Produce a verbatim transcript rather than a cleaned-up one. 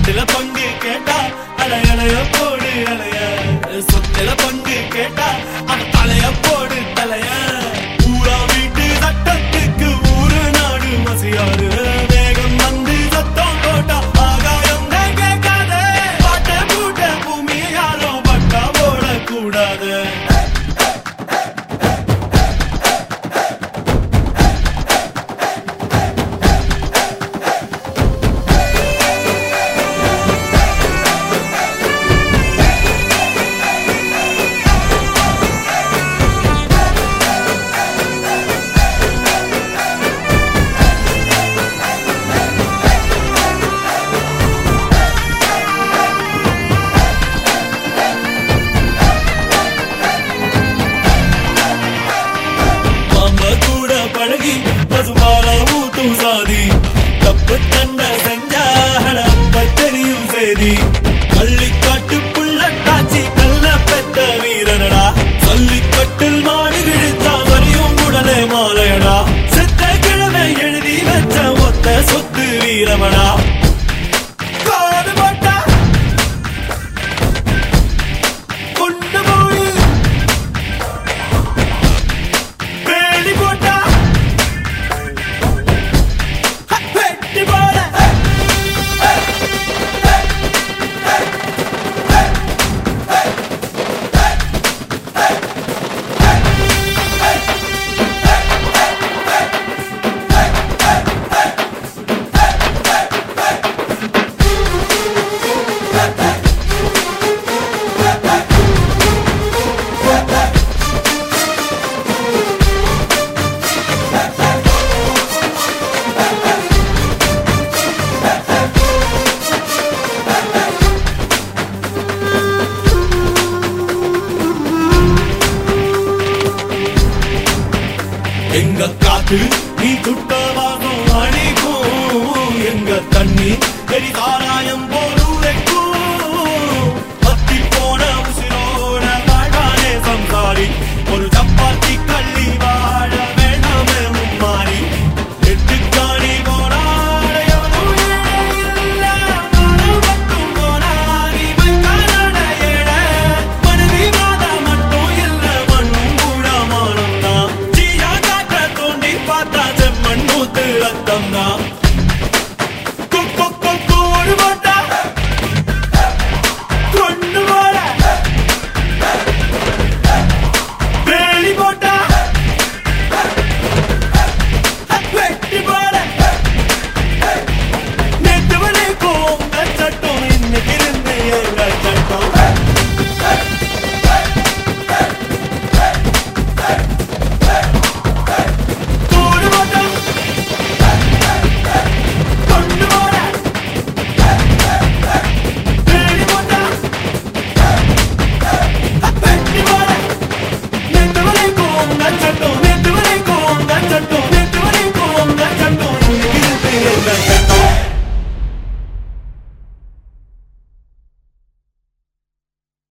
சொத்துல பங்கு கேட்டா அலையலைய போடு அலைய சொத்துல பங்கு கேட்டா அவன் தலைய போடு தலைய ஊரா வீட்டு சட்டத்துக்கு ஊரு நாடு மசியாரு வேகம் வந்து சத்தம் போட்டா ஆகாயம் கேட்காத பாட்ட கூட்ட பூமியை யாரும் பட்டா போட கூடாது பசுமால ஊத்தும் சாதி தப்பு தண்டை செஞ்சா அப்ப தெரியும் சேதி கள்ளிக்காட்டு புள்ள காட்சி கல்ல பெத்த வீரனடா சல்லிக்கட்டில் மாடு கிழித்தா வரியும் உடனே மாலையடா செத்த கிழமை எழுதி வச்ச ஒத்த சொத்து வீரமடா எங்க காத்து நீ துட்டவாகும் அணிக்கும் எங்க தண்ணி எரிதார